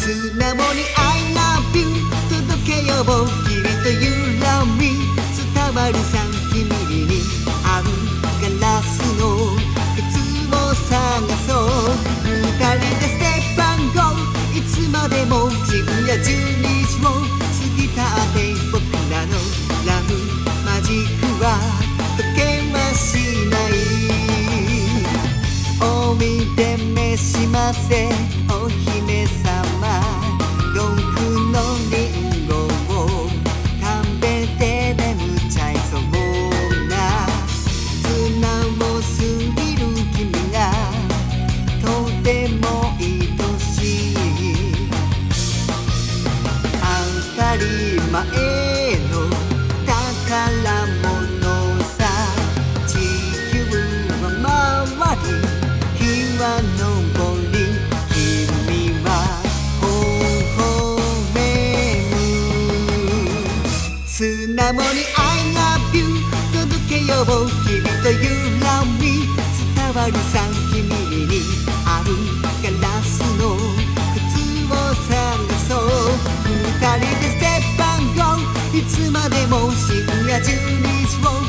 巣鴨に I love you 届けよう君と You love me 伝わる3ミリに合うガラスの靴を探そう二人でステップ番号いつまでも深夜12時を過ぎたって僕らのラブマジックは解けはしないお見て召しませお姫様ドンクのリンゴを食べて眠っちゃいそうな素直すぎる君がとても愛しい当たり前の宝物さ地球は回り日は昇り君は微笑む砂もに I love you 届けよう君と You love me 伝わる3ミリにあるガラスの靴を探そう二人でステップ番号いつまでも深夜12時を